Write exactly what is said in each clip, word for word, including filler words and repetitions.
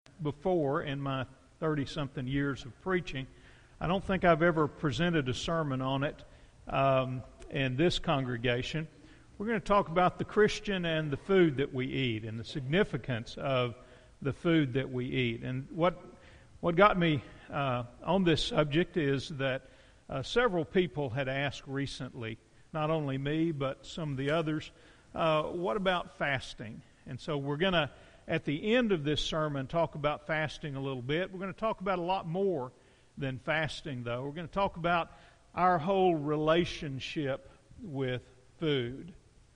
before in my thirty-something years of preaching. I don't think I've ever presented a sermon on it um, in this congregation. We're going to talk about the Christian and the food that we eat and the significance of the food that we eat. And what what got me uh, on this subject is that uh, several people had asked recently, not only me, but some of the others, uh, what about fasting? And so we're going to, at the end of this sermon, talk about fasting a little bit. We're going to talk about a lot more than fasting, though. We're going to talk about our whole relationship with food.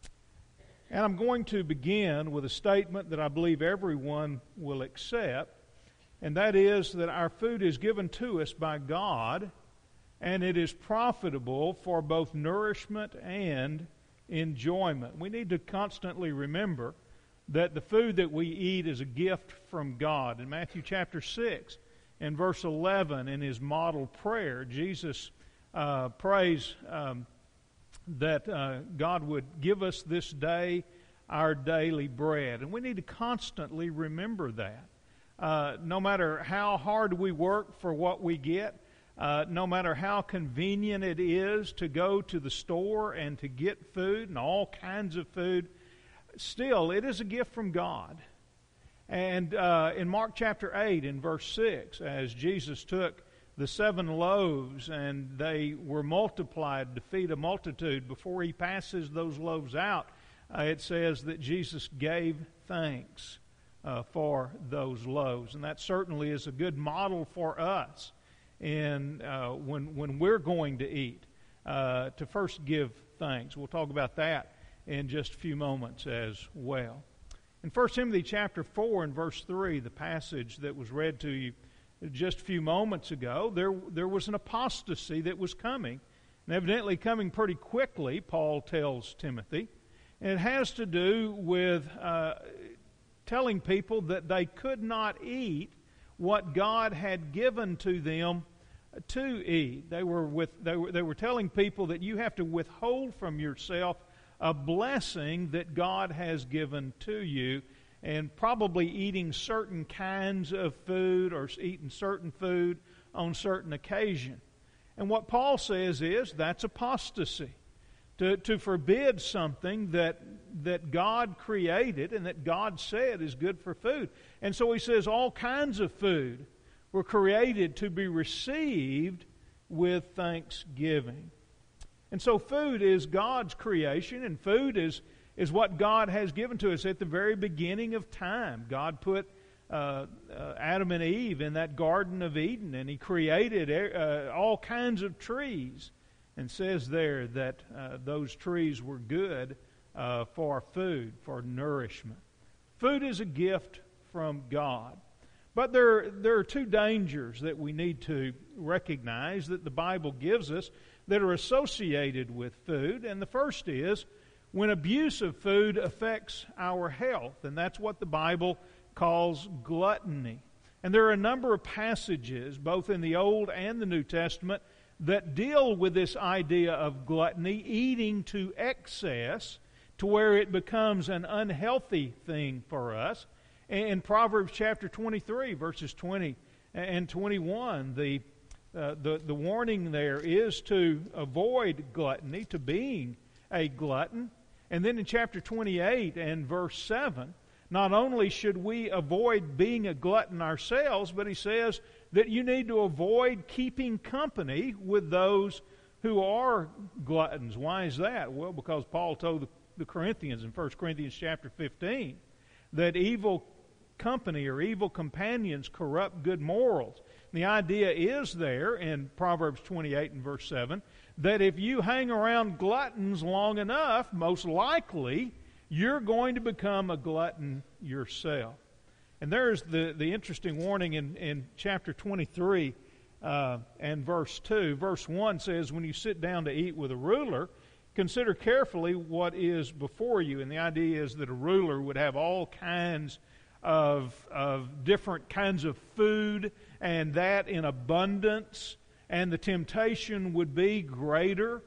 And I'm going to begin with a statement that I believe everyone will accept, and that is that our food is given to us by God, and it is profitable for both nourishment and enjoyment. We need to constantly remember that the food that we eat is a gift from God. In Matthew chapter six, in verse eleven, in His model prayer, Jesus uh, prays um, that uh, God would give us this day our daily bread. And we need to constantly remember that. Uh, no matter how hard we work for what we get, uh, no matter how convenient it is to go to the store and to get food and all kinds of food, still it is a gift from God. And uh, in Mark chapter eight, in verse six, as Jesus took the seven loaves and they were multiplied to feed a multitude, before He passes those loaves out, uh, it says that Jesus gave thanks uh, for those loaves. And that certainly is a good model for us in uh, when, when we're going to eat, uh, to first give thanks. We'll talk about that in just a few moments as well. In First Timothy chapter four and verse three, the passage that was read to you just a few moments ago, there there was an apostasy that was coming, and evidently coming pretty quickly, Paul tells Timothy. And it has to do with uh, telling people that they could not eat what God had given to them to eat. They were with they were they were telling people that you have to withhold from yourself a blessing that God has given to you, and probably eating certain kinds of food or eating certain food on certain occasion. And what Paul says is that's apostasy. To, to forbid something that, that God created and that God said is good for food. And so he says all kinds of food were created to be received with thanksgiving. And so food is God's creation, and food is, is what God has given to us at the very beginning of time. God put uh, uh, Adam and Eve in that Garden of Eden, and He created uh, all kinds of trees, and says there that uh, those trees were good uh, for food, for nourishment. Food is a gift from God. But there, there are two dangers that we need to recognize that the Bible gives us that are associated with food. And the first is when abuse of food affects our health. And that's what the Bible calls gluttony. And there are a number of passages, both in the Old and the New Testament, that deal with this idea of gluttony, eating to excess, to where it becomes an unhealthy thing for us. In Proverbs chapter twenty-three, verses twenty and twenty-one, the Uh, the, the warning there is to avoid gluttony, to being a glutton. And then in chapter twenty-eight and verse seven, not only should we avoid being a glutton ourselves, but he says that you need to avoid keeping company with those who are gluttons. Why is that? Well, because Paul told the, the Corinthians in First Corinthians chapter fifteen that evil company or evil companions corrupt good morals. The idea is there in Proverbs twenty-eight and verse seven that if you hang around gluttons long enough, most likely you're going to become a glutton yourself. And there's the, the interesting warning in, in chapter twenty-three uh, and verse two. Verse one says, when you sit down to eat with a ruler, consider carefully what is before you. And the idea is that a ruler would have all kinds of, of different kinds of food, and that in abundance, and the temptation would be greater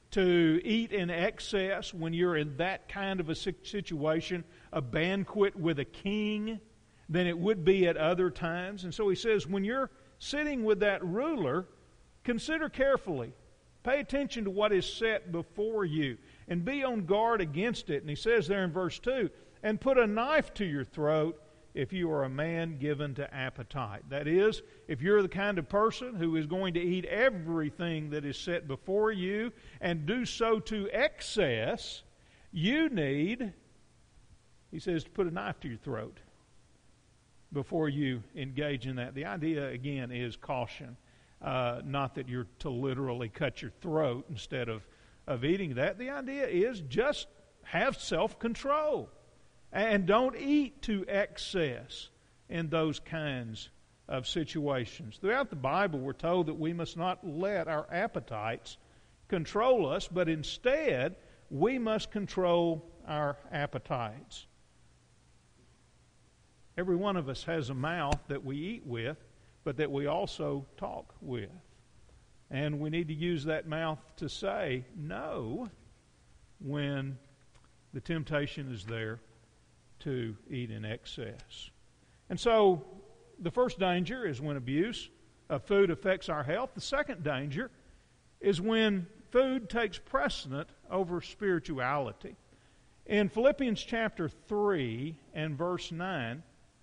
to eat in excess when you're in that kind of a situation, a banquet with a king, than it would be at other times. And so he says, when you're sitting with that ruler, consider carefully. Pay attention to what is set before you and be on guard against it. And he says there in verse two, and put a knife to your throat if you are a man given to appetite. That is, if you're the kind of person who is going to eat everything that is set before you and do so to excess, you need, he says, to put a knife to your throat before you engage in that. The idea, again, is caution. Uh, not that you're to literally cut your throat instead of, of eating that. The idea is just have self-control. And don't eat to excess in those kinds of situations. Throughout the Bible, we're told that we must not let our appetites control us, but instead, we must control our appetites. Every one of us has a mouth that we eat with, but that we also talk with. And we need to use that mouth to say no when the temptation is there to eat in excess. And so the first danger is when abuse of food affects our health. The second danger is when food takes precedent over spirituality. In Philippians chapter three and verse nine,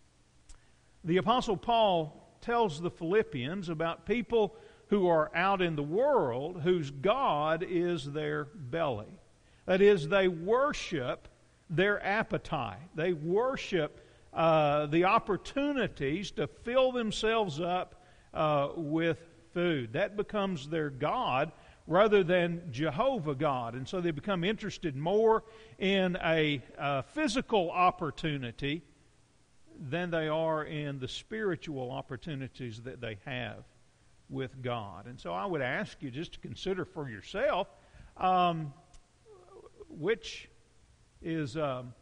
the Apostle Paul tells the Philippians about people who are out in the world whose God is their belly. That is, they worship their appetite. They worship uh, the opportunities to fill themselves up uh, with food. That becomes their God rather than Jehovah God. And so they become interested more in a uh, physical opportunity than they are in the spiritual opportunities that they have with God. And so I would ask you just to consider for yourself um, which is um,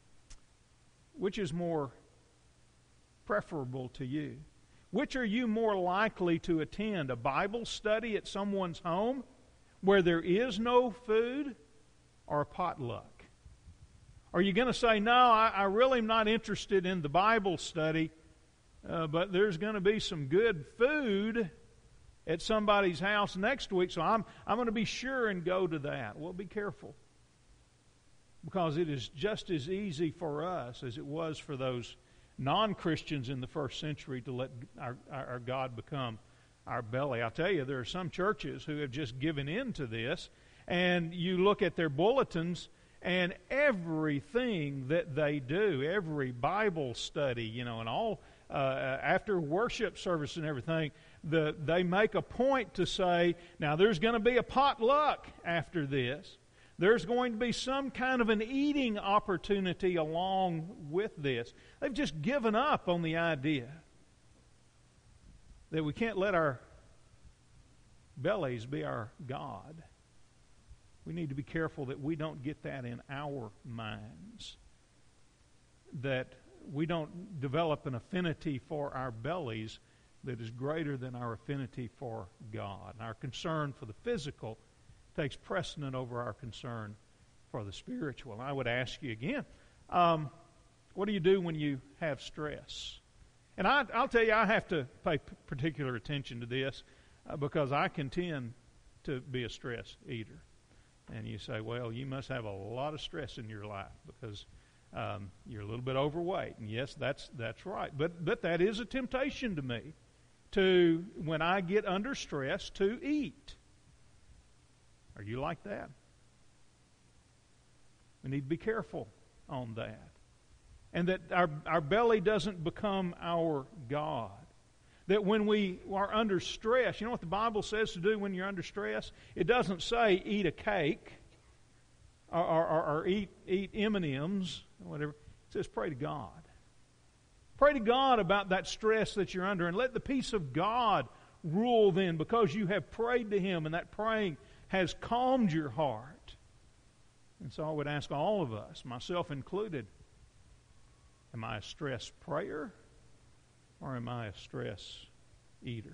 which is more preferable to you. Which are you more likely to attend? A Bible study at someone's home where there is no food, or a potluck? Are you going to say, no, I, I really am not interested in the Bible study, uh, but there's going to be some good food at somebody's house next week, so I'm, I'm going to be sure and go to that? Well, be careful. Because it is just as easy for us as it was for those non-Christians in the first century to let our, our God become our belly. I'll tell you, there are some churches who have just given in to this, and you look at their bulletins, and everything that they do, every Bible study, you know, and all uh, after worship service and everything, the, they make a point to say, now there's going to be a potluck after this. There's going to be some kind of an eating opportunity along with this. They've just given up on the idea that we can't let our bellies be our God. We need to be careful that we don't get that in our minds, that we don't develop an affinity for our bellies that is greater than our affinity for God. And our concern for the physical takes precedent over our concern for the spiritual. And I would ask you again, um, what do you do when you have stress? And I, I'll tell you, I have to pay p- particular attention to this uh, because I can tend to be a stress eater. And you say, well, you must have a lot of stress in your life because um, you're a little bit overweight. And yes, that's that's right. But but that is a temptation to me, to, when I get under stress, to eat. Are you like that? We need to be careful on that. And that our, our belly doesn't become our God. That when we are under stress, you know what the Bible says to do when you're under stress? It doesn't say eat a cake or, or, or eat, eat M and M's or whatever. It says pray to God. Pray to God about that stress that you're under and let the peace of God rule then, because you have prayed to Him and that praying has calmed your heart. And so I would ask all of us, myself included, am I a stress prayer or am I a stress eater?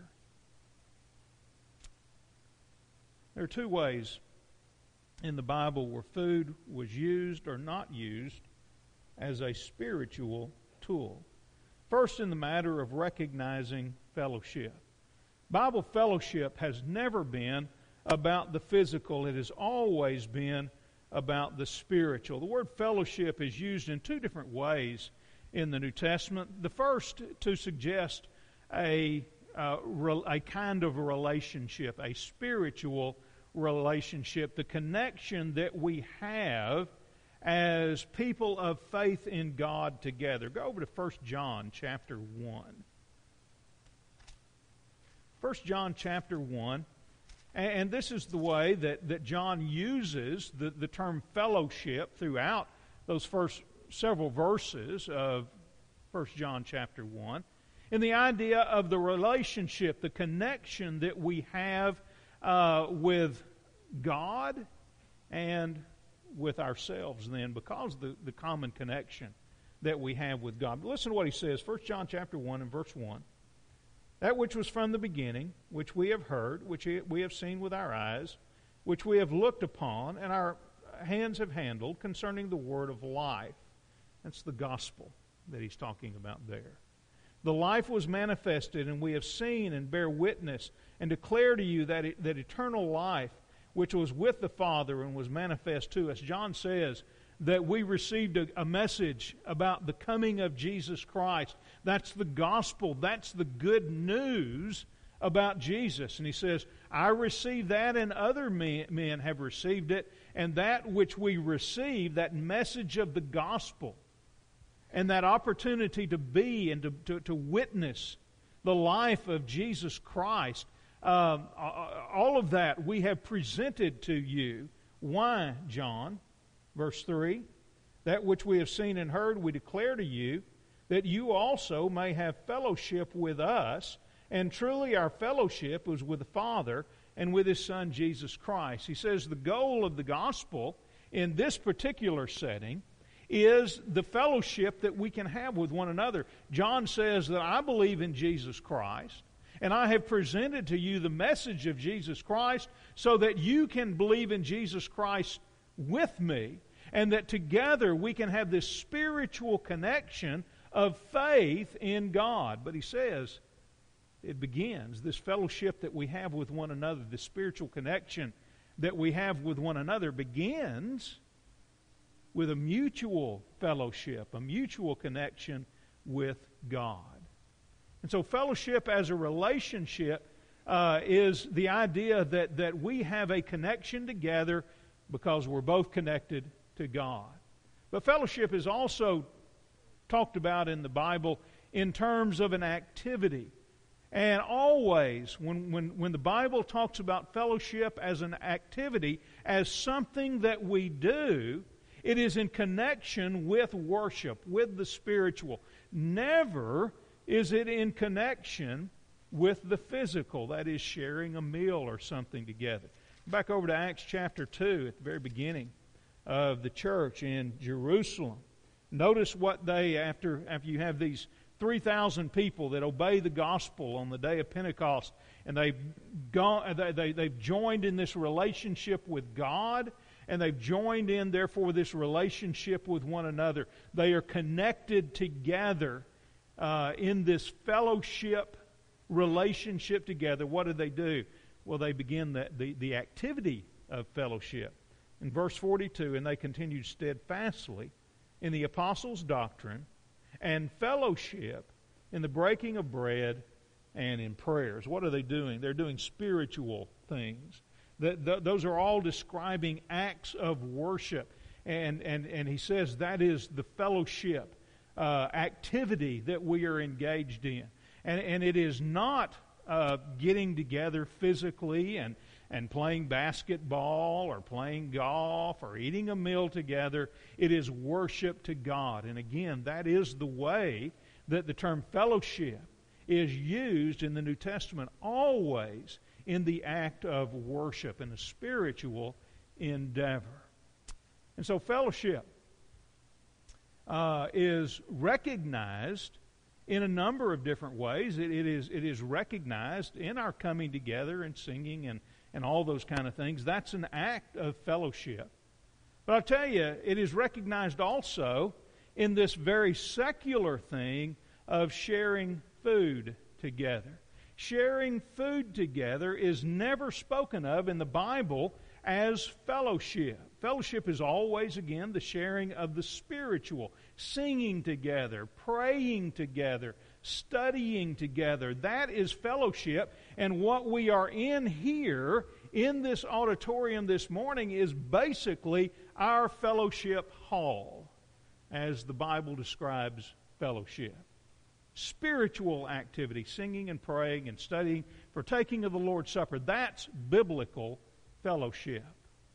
There are two ways in the Bible where food was used or not used as a spiritual tool. First, in the matter of recognizing fellowship. Bible fellowship has never been about the physical. It has always been about the spiritual. The word fellowship is used in two different ways in the New Testament. The first to suggest a, uh, a kind of a relationship, a spiritual relationship, the connection that we have as people of faith in God together. Go over to First John chapter one. First John chapter one, and this is the way that, that John uses the, the term fellowship throughout those first several verses of First John chapter one, in the idea of the relationship, the connection that we have uh, with God and with ourselves then, because of the, the common connection that we have with God. But listen to what he says, First John chapter one and verse one. That which was from the beginning, which we have heard, which we have seen with our eyes, which we have looked upon, and our hands have handled, concerning the word of life. That's the gospel that he's talking about there. The life was manifested, and we have seen and bear witness, and declare to you that, it, that eternal life, which was with the Father and was manifest to us. John says that we received a, a message about the coming of Jesus Christ. That's the gospel. That's the good news about Jesus. And he says, I received that, and other men, men have received it. And that which we received, that message of the gospel, and that opportunity to be and to, to, to witness the life of Jesus Christ, um, all of that we have presented to you. Why, John? Verse three, that which we have seen and heard we declare to you, that you also may have fellowship with us. And truly our fellowship was with the Father and with His Son Jesus Christ. He says the goal of the gospel in this particular setting is the fellowship that we can have with one another. John says that I believe in Jesus Christ, and I have presented to you the message of Jesus Christ so that you can believe in Jesus Christ with me, and that together we can have this spiritual connection of faith in God. But he says it begins, this fellowship that we have with one another, this spiritual connection that we have with one another begins with a mutual fellowship, a mutual connection with God. And so fellowship as a relationship uh, is the idea that, that we have a connection together because we're both connected to God. But fellowship is also talked about in the Bible in terms of an activity. And always, when, when, when the Bible talks about fellowship as an activity, as something that we do, it is in connection with worship, with the spiritual. Never is it in connection with the physical, that is, sharing a meal or something together. Back over to Acts chapter two at the very beginning of the church in Jerusalem. Notice what they, after, after you have these three thousand people that obey the gospel on the day of Pentecost, and they've, gone, they, they, they've joined in this relationship with God, and they've joined in, therefore, this relationship with one another. They are connected together uh, in this fellowship relationship together. What do they do? Well, they begin the, the, the activity of fellowship. In verse forty-two, and they continued steadfastly in the apostles' doctrine and fellowship, in the breaking of bread and in prayers. What are they doing? They're doing spiritual things. The, the, those are all describing acts of worship. And, and, and he says that is the fellowship uh, activity that we are engaged in. And, and it is not uh, getting together physically and, and playing basketball or playing golf or eating a meal together. It is worship to God. And again, that is the way that the term fellowship is used in the New Testament, always in the act of worship, in a spiritual endeavor. And so fellowship uh, is recognized in a number of different ways. It, it is it is recognized in our coming together and singing and, and all those kind of things. That's an act of fellowship. But I'll tell you, it is recognized also in this very secular thing of sharing food together. Sharing food together is never spoken of in the Bible as fellowship. Fellowship is always, again, the sharing of the spiritual, singing together, praying together, studying together. That is fellowship, and what we are in here in this auditorium this morning is basically our fellowship hall, as the Bible describes fellowship. Spiritual activity, singing and praying and studying, partaking of the Lord's Supper. That's biblical fellowship.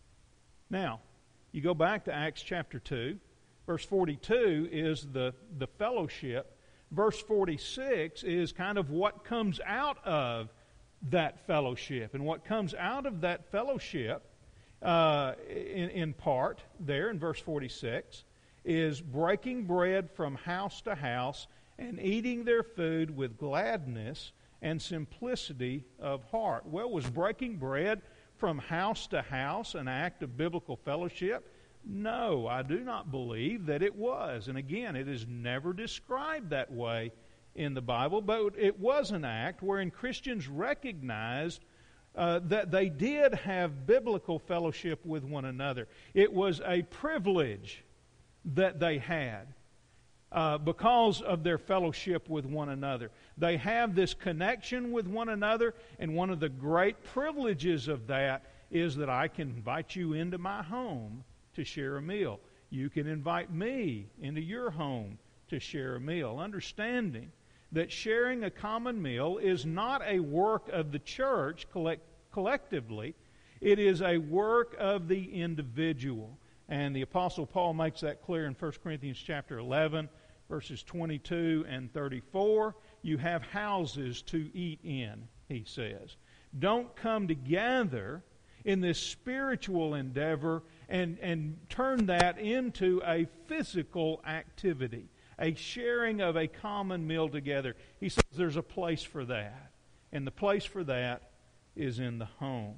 Now, you go back to Acts chapter two. Verse forty-two is the, the fellowship. Verse forty-six is kind of what comes out of that fellowship. And what comes out of that fellowship, uh, in, in part, there in verse forty-six, is breaking bread from house to house and eating their food with gladness and simplicity of heart. Well, was breaking bread from house to house an act of biblical fellowship? No, I do not believe that it was. And again, it is never described that way in the Bible, but it was an act wherein Christians recognized uh, that they did have biblical fellowship with one another. It was a privilege that they had. Uh, because of their fellowship with one another. They have this connection with one another, and one of the great privileges of that is that I can invite you into my home to share a meal. You can invite me into your home to share a meal, understanding that sharing a common meal is not a work of the church collect- collectively. It is a work of the individual. And the Apostle Paul makes that clear in First Corinthians chapter eleven, verses twenty-two and thirty-four. You have houses to eat in, he says. Don't come together in this spiritual endeavor and, and turn that into a physical activity, a sharing of a common meal together. He says there's a place for that. And the place for that is in the home.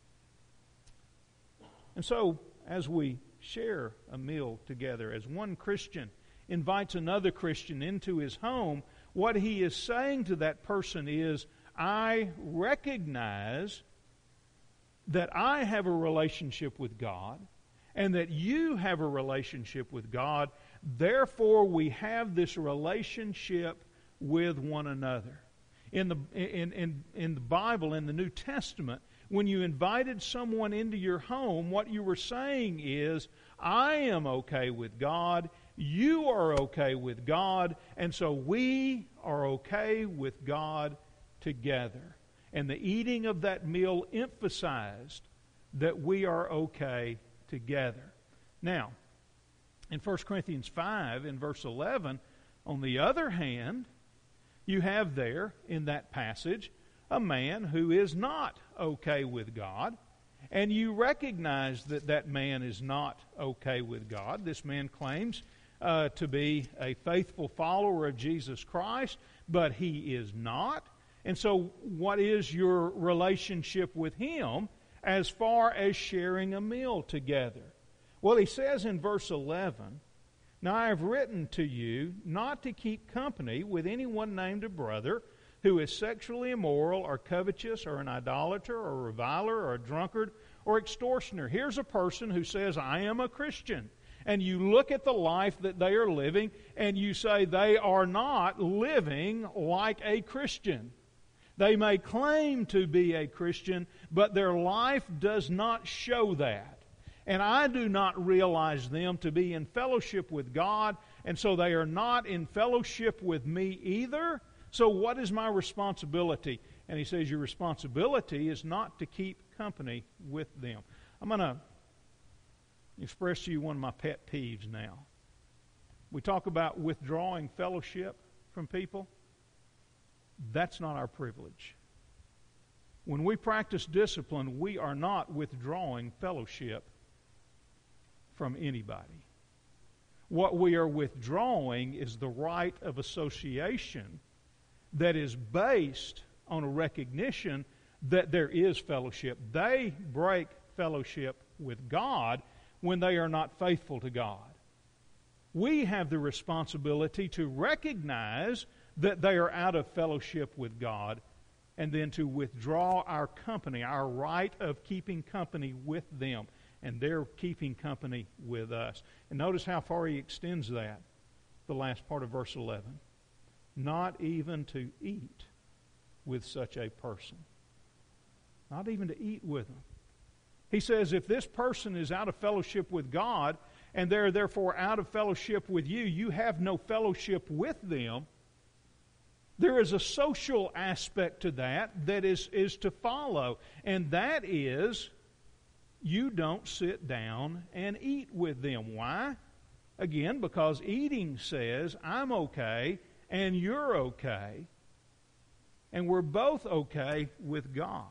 And so, as we share a meal together, as one Christian invites another Christian into his home, what he is saying to that person is, I recognize that I have a relationship with God and that you have a relationship with God. Therefore, we have this relationship with one another. In the, in, in, in the Bible, in the New Testament, when you invited someone into your home, what you were saying is, I am okay with God, you are okay with God, and so we are okay with God together. And the eating of that meal emphasized that we are okay together. Now, in First Corinthians five, in verse eleven, on the other hand, you have there in that passage a man who is not okay with God, and you recognize that that man is not okay with God. This man claims uh, to be a faithful follower of Jesus Christ, but he is not. And so what is your relationship with him as far as sharing a meal together? Well, he says in verse eleven, Now I have written to you not to keep company with anyone named a brother who is sexually immoral or covetous or an idolater or a reviler or a drunkard or extortioner. Here's a person who says, I am a Christian. And you look at the life that they are living and you say they are not living like a Christian. They may claim to be a Christian, but their life does not show that. And I do not realize them to be in fellowship with God, and so they are not in fellowship with me either. So what is my responsibility? And he says your responsibility is not to keep company with them. I'm going to express to you one of my pet peeves now. We talk about withdrawing fellowship from people. That's not our privilege. When we practice discipline, we are not withdrawing fellowship from anybody. What we are withdrawing is the right of association that is based on a recognition that there is fellowship. They break fellowship with God when they are not faithful to God. We have the responsibility to recognize that they are out of fellowship with God, and then to withdraw our company, our right of keeping company with them, and they're keeping company with us. And notice how far he extends that, the last part of verse eleven. Not even to eat with such a person. Not even to eat with them. He says if this person is out of fellowship with God, and they're therefore out of fellowship with you, you have no fellowship with them. There is a social aspect to that that is, is to follow, and that is you don't sit down and eat with them. Why? Again, because eating says, I'm okay and you're okay, and we're both okay with God.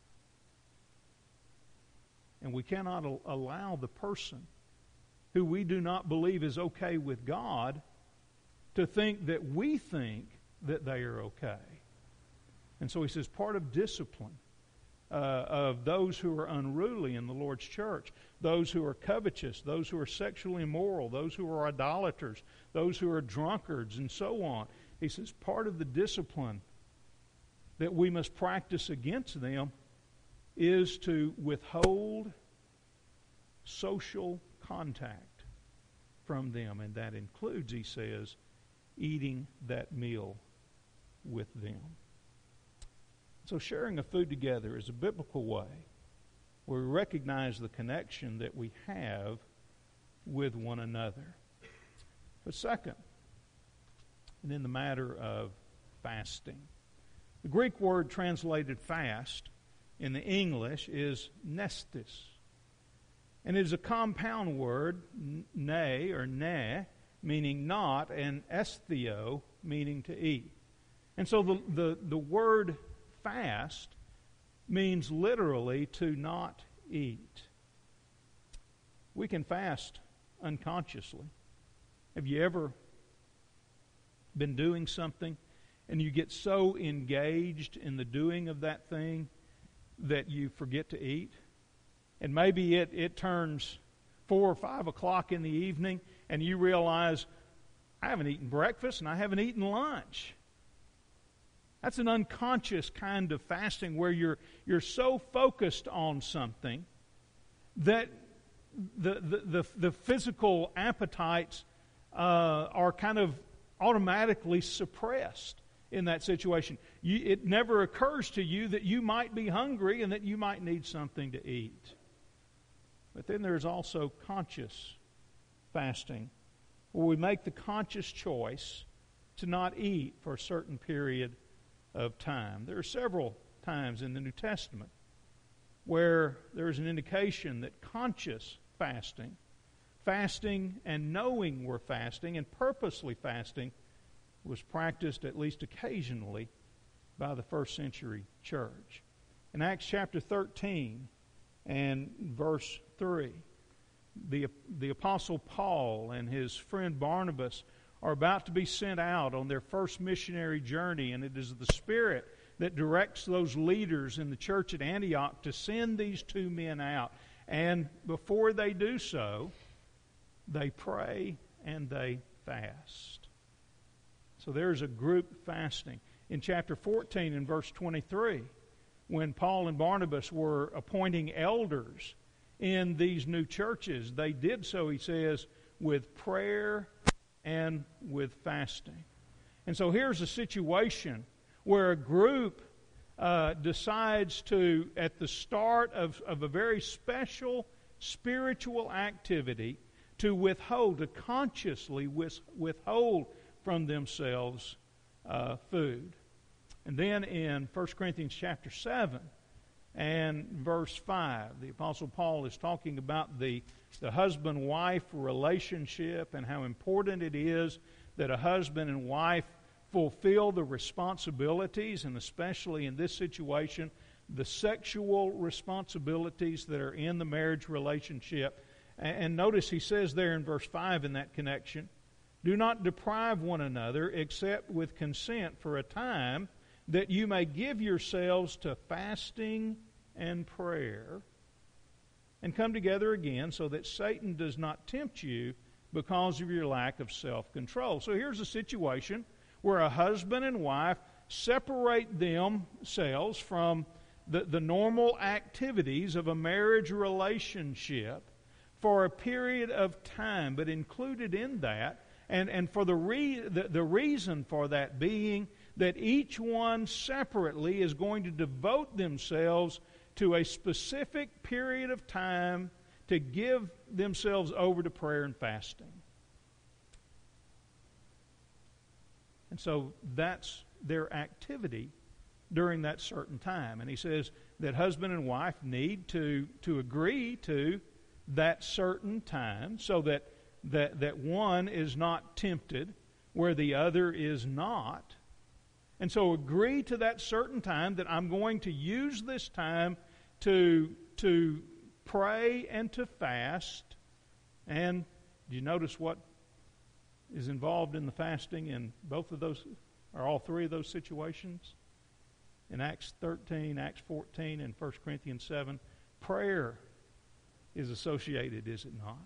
And we cannot allow the person who we do not believe is okay with God to think that we think that they are okay. And so he says part of discipline uh, of those who are unruly in the Lord's church, those who are covetous, those who are sexually immoral, those who are idolaters, those who are drunkards, and so on. He says part of the discipline that we must practice against them is to withhold social contact from them. And that includes, he says, eating that meal with them. So sharing a food together is a biblical way where we recognize the connection that we have with one another. But second, and in the matter of fasting, the Greek word translated fast in the English is nestis. And it is a compound word, ne or ne, meaning not, and esthio, meaning to eat. And so the, the, the word fast means literally to not eat. We can fast unconsciously. Have you ever been doing something and you get so engaged in the doing of that thing that you forget to eat? And maybe it, it turns four or five o'clock in the evening and you realize, I haven't eaten breakfast and I haven't eaten lunch. That's an unconscious kind of fasting where you're you're so focused on something that the the, the, the physical appetites uh, are kind of automatically suppressed in that situation. You, it never occurs to you that you might be hungry and that you might need something to eat. But then there's also conscious fasting, where we make the conscious choice to not eat for a certain period of time. There are several times in the New Testament where there is an indication that conscious fasting, fasting and knowing we're fasting and purposely fasting, was practiced at least occasionally by the first century church. In Acts chapter thirteen and verse three, the, the Apostle Paul and his friend Barnabas are about to be sent out on their first missionary journey, and it is the Spirit that directs those leaders in the church at Antioch to send these two men out. And before they do so, they pray and they fast. So there's a group fasting. In chapter fourteen and verse twenty-three, when Paul and Barnabas were appointing elders in these new churches, they did so, he says, with prayer and with fasting. And so here's a situation where a group uh, decides to, at the start of, of a very special spiritual activity, to withhold, to consciously with, withhold from themselves uh, food. And then in First Corinthians chapter seven and verse five, the Apostle Paul is talking about the, the husband-wife relationship and how important it is that a husband and wife fulfill the responsibilities, and especially in this situation, the sexual responsibilities that are in the marriage relationship. And notice he says there in verse five in that connection, do not deprive one another except with consent for a time, that you may give yourselves to fasting and prayer, and come together again, so that Satan does not tempt you because of your lack of self-control. So here's a situation where a husband and wife separate themselves from the, the normal activities of a marriage relationship for a period of time, but included in that, and, and for the, re, the, the reason for that being that each one separately is going to devote themselves to a specific period of time to give themselves over to prayer and fasting. And so that's their activity during that certain time. And he says that husband and wife need to, to agree to that certain time so that, that, that one is not tempted where the other is not. And so agree to that certain time that I'm going to use this time to, to pray and to fast. And do you notice what is involved in the fasting in both of those, or all three of those situations? In Acts thirteen, Acts fourteen, and First Corinthians seven, prayer is associated, is it not?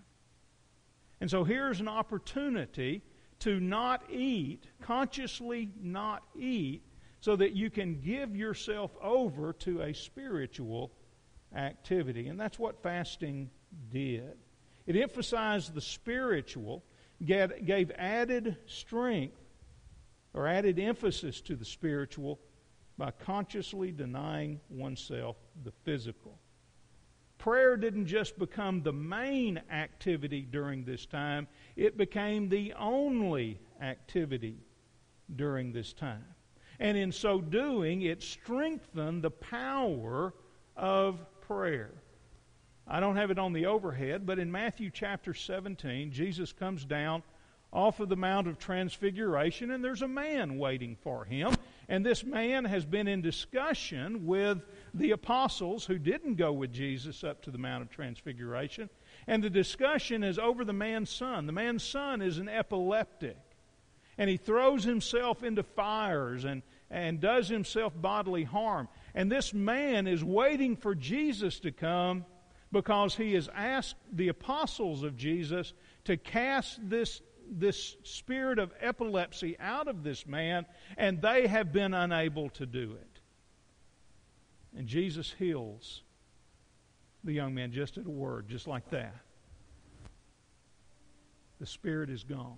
And so here's an opportunity to not eat, consciously not eat, so that you can give yourself over to a spiritual activity. And that's what fasting did. It emphasized the spiritual, gave added strength or added emphasis to the spiritual by consciously denying oneself the physical. Prayer didn't just become the main activity during this time, it became the only activity during this time. And in so doing, it strengthened the power of prayer. I don't have it on the overhead, but in Matthew chapter seventeen, Jesus comes down off of the Mount of Transfiguration, and there's a man waiting for him. And this man has been in discussion with the apostles who didn't go with Jesus up to the Mount of Transfiguration. And the discussion is over the man's son. The man's son is an epileptic. And he throws himself into fires and, and does himself bodily harm. And this man is waiting for Jesus to come because he has asked the apostles of Jesus to cast this this spirit of epilepsy out of this man, and they have been unable to do it. And Jesus heals the young man just at a word, just like that. The spirit is gone.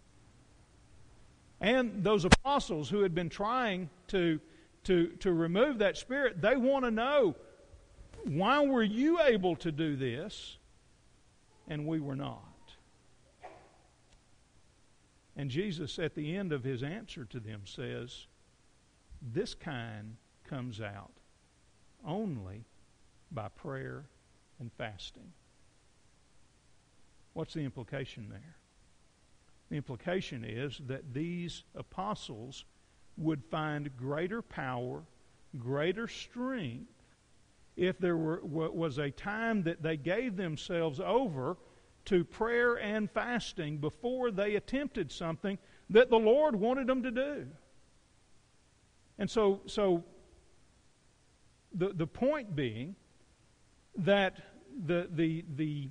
And those apostles who had been trying to, to, to remove that spirit, they want to know, why were you able to do this and we were not? And Jesus, at the end of his answer to them, says, this kind comes out only by prayer and fasting. What's the implication there? The implication is that these apostles would find greater power, greater strength, if there were, was a time that they gave themselves over to prayer and fasting before they attempted something that the Lord wanted them to do. And so, so the the point being that the the the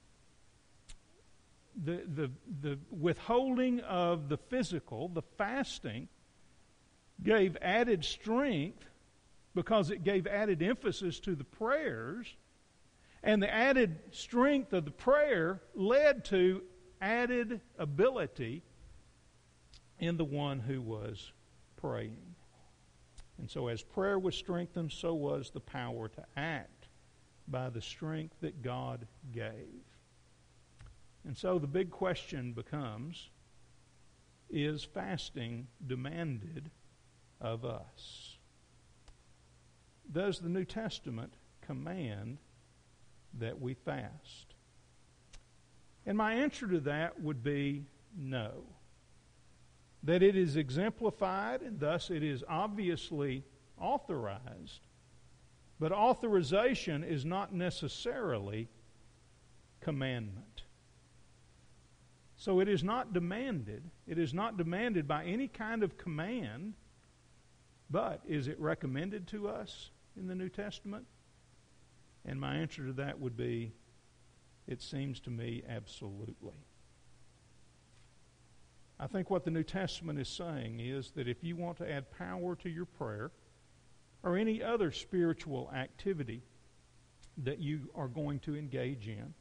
the the, the withholding of the physical, the fasting, gave added strength because it gave added emphasis to the prayers. And the added strength of the prayer led to added ability in the one who was praying. And so as prayer was strengthened, so was the power to act by the strength that God gave. And so the big question becomes, is fasting demanded of us? Does the New Testament command that we fast? And my answer to that would be no. That it is exemplified, and thus it is obviously authorized, but authorization is not necessarily commandment. So it is not demanded. It is not demanded by any kind of command, but is it recommended to us in the New Testament? And my answer to that would be, it seems to me absolutely. I think what the New Testament is saying is that if you want to add power to your prayer or any other spiritual activity that you are going to engage in,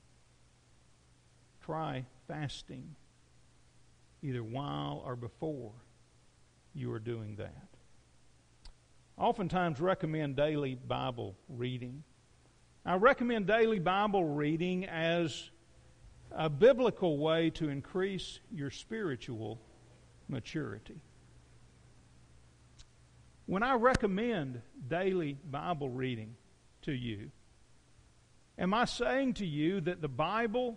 try fasting either while or before you are doing that. I oftentimes recommend daily Bible reading. I recommend daily Bible reading as a biblical way to increase your spiritual maturity. When I recommend daily Bible reading to you, am I saying to you that the Bible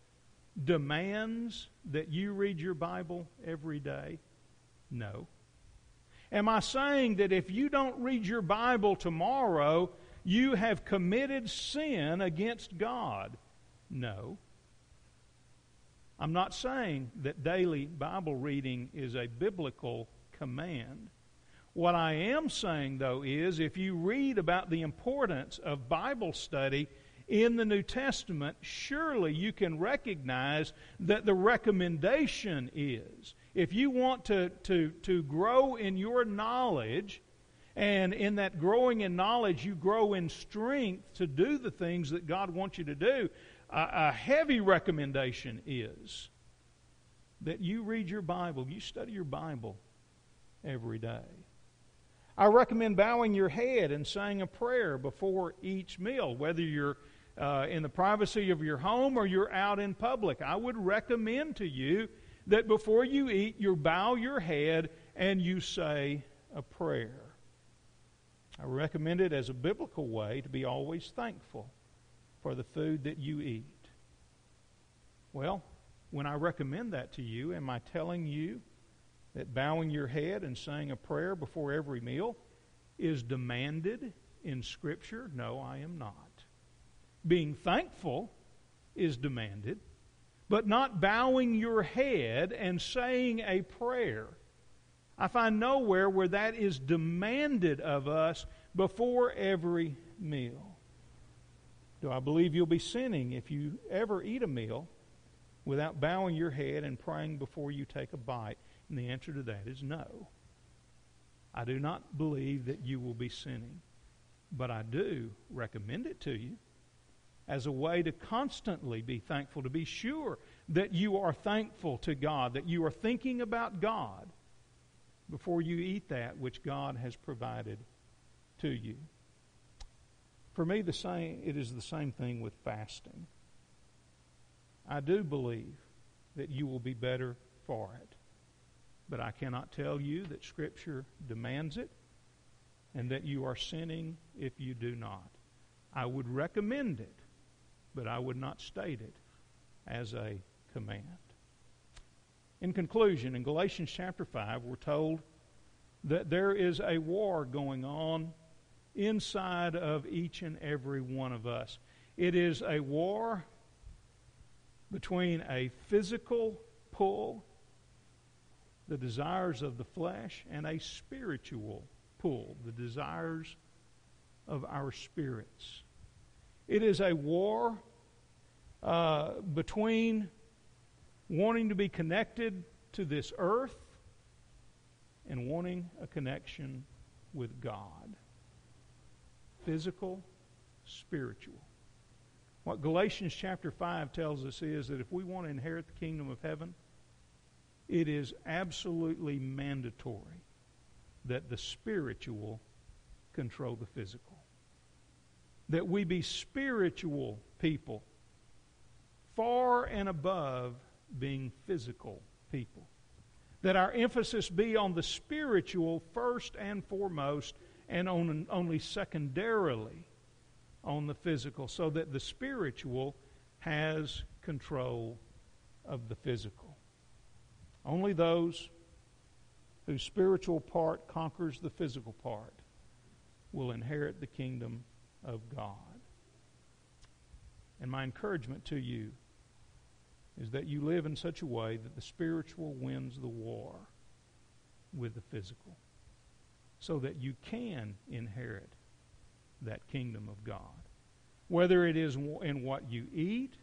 demands that you read your Bible every day? No. Am I saying that if you don't read your Bible tomorrow, you have committed sin against God? No. I'm not saying that daily Bible reading is a biblical command. What I am saying, though, is if you read about the importance of Bible study in the New Testament, surely you can recognize that the recommendation is, if you want to, to, to grow in your knowledge, and in that growing in knowledge you grow in strength to do the things that God wants you to do, a, a heavy recommendation is that you read your Bible, you study your Bible every day. I recommend bowing your head and saying a prayer before each meal, whether you're uh, in the privacy of your home or you're out in public. I would recommend to you that before you eat, you bow your head and you say a prayer. I recommend it as a biblical way to be always thankful for the food that you eat. Well, when I recommend that to you, am I telling you that bowing your head and saying a prayer before every meal is demanded in Scripture? No, I am not. Being thankful is demanded, but not bowing your head and saying a prayer. I find nowhere where that is demanded of us before every meal. Do I believe you'll be sinning if you ever eat a meal without bowing your head and praying before you take a bite? And the answer to that is no. I do not believe that you will be sinning, but I do recommend it to you as a way to constantly be thankful, to be sure that you are thankful to God, that you are thinking about God before you eat that which God has provided to you. For me, the same it is the same thing with fasting. I do believe that you will be better for it, but I cannot tell you that Scripture demands it and that you are sinning if you do not. I would recommend it, but I would not state it as a command. In conclusion, in Galatians chapter five, we're told that there is a war going on inside of each and every one of us. It is a war between a physical pull, the desires of the flesh, and a spiritual pull, the desires of our spirits. It is a war uh, between wanting to be connected to this earth and wanting a connection with God. Physical, spiritual. What Galatians chapter five tells us is that if we want to inherit the kingdom of heaven, it is absolutely mandatory that the spiritual control the physical. That we be spiritual people, far and above being physical people. That our emphasis be on the spiritual first and foremost, and on, only secondarily on the physical, so that the spiritual has control of the physical. Only those whose spiritual part conquers the physical part will inherit the kingdom of God. And my encouragement to you is that you live in such a way that the spiritual wins the war with the physical, so that you can inherit that kingdom of God. Whether it is in what you eat,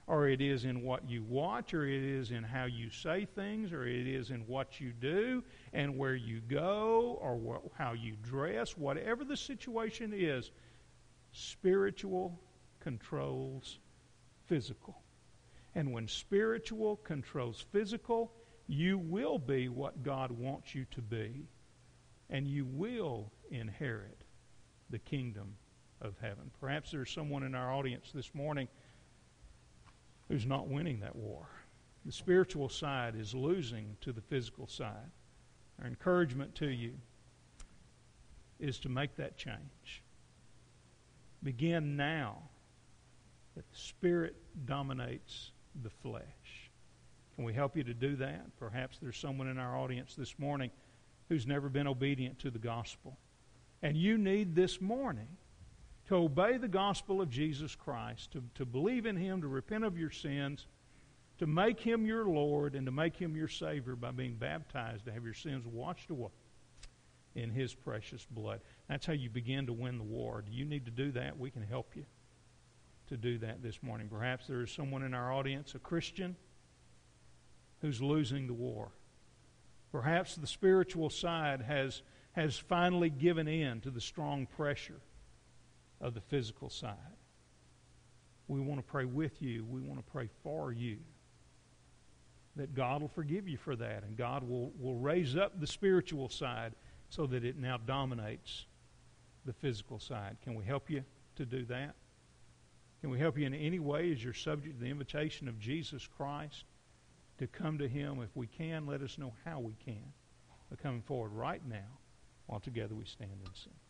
or it is in what you watch, or it is in how you say things, or it is in what you do and where you go, or wh- how you dress. Whatever the situation is, spiritual controls physical. And when spiritual controls physical, you will be what God wants you to be, and you will inherit the kingdom of heaven. Perhaps there's someone in our audience this morning who's not winning that war. The spiritual side is losing to the physical side. Our encouragement to you is to make that change. Begin now that the Spirit dominates the flesh. Can we help you to do that? Perhaps there's someone in our audience this morning who's never been obedient to the gospel. And you need this morning to obey the gospel of Jesus Christ, to, to believe in Him, to repent of your sins, to make Him your Lord, and to make Him your Savior by being baptized, to have your sins washed away in His precious blood. That's how you begin to win the war. Do you need to do that? We can help you to do that this morning. Perhaps there is someone in our audience, a Christian, who's losing the war. Perhaps the spiritual side has, has finally given in to the strong pressure of the physical side. We want to pray with you. We want to pray for you, that God will forgive you for that, and God will, will raise up the spiritual side so that it now dominates the physical side. Can we help you to do that? Can we help you in any way as you're subject to the invitation of Jesus Christ to come to Him? If we can, let us know how we can. We're coming forward right now while together we stand and sing.